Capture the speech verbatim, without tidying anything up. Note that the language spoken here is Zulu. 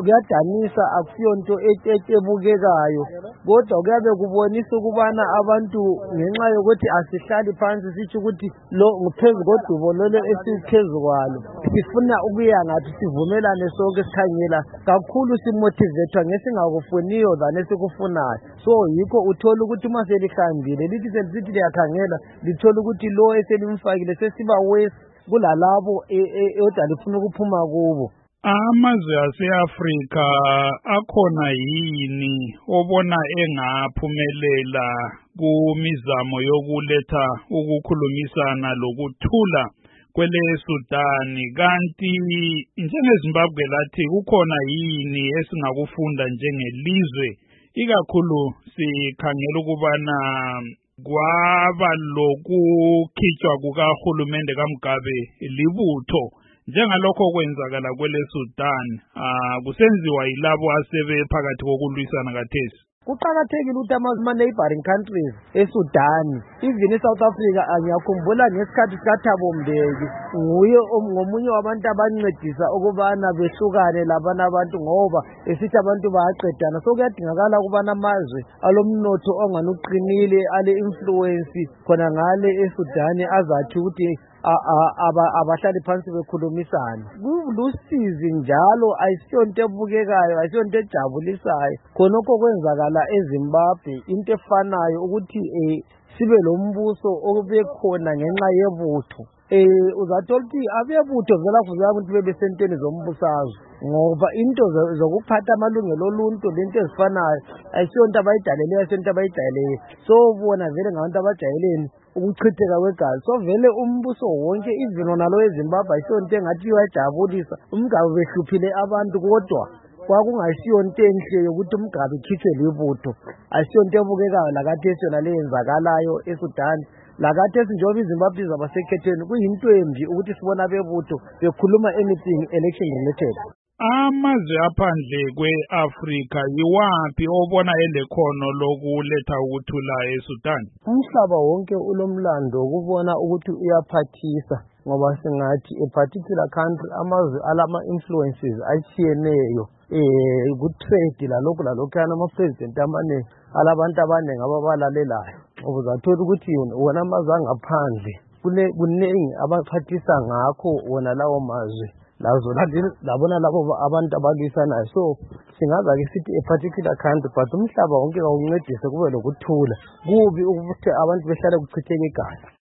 kuyadanisa akusiyonto ebukekayo kodwa kuyabe kubonisa ukubana abantu ngenxa yokuthi asihlali phansi sitsho ukuthi lo ngiphezu kodubo lolo esiphezu kwalo sifuna ukuya ngathi sivumelane sonke sikhangela kakhulu simotivethwa ngesingakufuniyo than esikufunayo so yikho uthola ukuthi uma selihambile lithi selisithi liyakhangela lithola ukuthi lo eselimfakile sesiba wesi kulalabo odwa lifuna ukuphuma kubo. Amazwe ase-Afrika akhona yini obona engaphumelela kumizamo yokuletha ukukhulumisana lokuthula kwele Sudan, kanti njengeZimbabwe lathi kukhona yini esingakufunda njengelizwe ikakhulu sikhangela ukubana kwaba lokukhitshwa kukahulumende kaMugabe libutho njengalokho kwenzakala kwele Sudan ah kusenziwa yilabo asebe phakathi kokulwisana kathesi. Kuqakathekile ukuthi ama-neighboring countries eSudan even eSouth Africa ngiyakhumbula ngesikhathi sikaThabo Mbeki nguye ngomunye wabantu abancedisa ukubana behlukane labana abantu ngoba esithi abantu bayaqedana so kuyadingakala ukubana amazwe alomnotho onganuqinile ale influence khona ngale eSudan azathi ukuthi abahlali phansi bekhulumisana kulusizi njalo ayisiyonto ebukekayo ayisiyonto ejabulisayo khonokho kwenzakala eZimbabwe into efanayo ukuthi eh sibe lombuso obekhona ngenxa yebutho eh uzathola ukuthi abebutho vela kuze abantu bebesentweni zombusazwe ngoba into zokuphatha amalungelo oluntu lento ezifanayo ayisiyonto abayidaleleyo ayisiyonto abayidaleleyo so bona vele ngabantu abajayeleni ukuchitheka kwegazi so vele umbuso wonke even onalo eZimbabwe ayisiyonto engathi iyajabulisa umgabe behluphile abantu kodwa kwakungayisiyonto enhle yokuthi umgabe ikhitshwe libutho ayisiyonto ebukekayo lakathesi yona leyenzakalayo eSudan lakathesi njengoba iZimbabwe izaba sekhethweni kuyinto embi ukuthi sibona bebutho bekhuluma anything election related. Amazwe aphandle kwe-Afrika yiwaphi obona elekhono lokuletha ukuthula eSudan? Umhlaba wonke ulomlando ukubona ukuthi uyaphathisa ngoba singathi a particular country amazwe alama influences atshiyeneyo eh ku-trade lalokhu lalokhana ama-president amaningi alabantu abaningi ababalalelayo uzathola ukuthi wona amazwe angaphandle kuningi abaphathisa ngakho wona lawo mazwe lazo labona labo abantu abalwisanayo so singaza-ke sithi a particular country but umhlaba wonke kawuncedise kube lokuthula kubi ukuthi abantu behlale kuchitheka igazi.